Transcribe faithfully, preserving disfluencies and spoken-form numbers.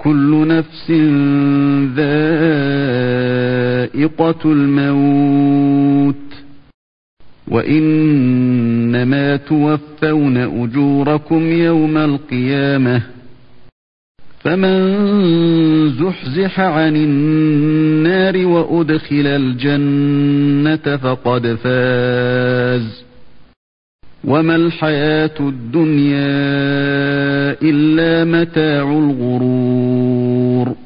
كل نفس ذائقة الموت وإنما توفون أجوركم يوم القيامة فمن زحزح عن النار وأدخل الجنة فقد فاز وما الحياة الدنيا إلا متاع الغرور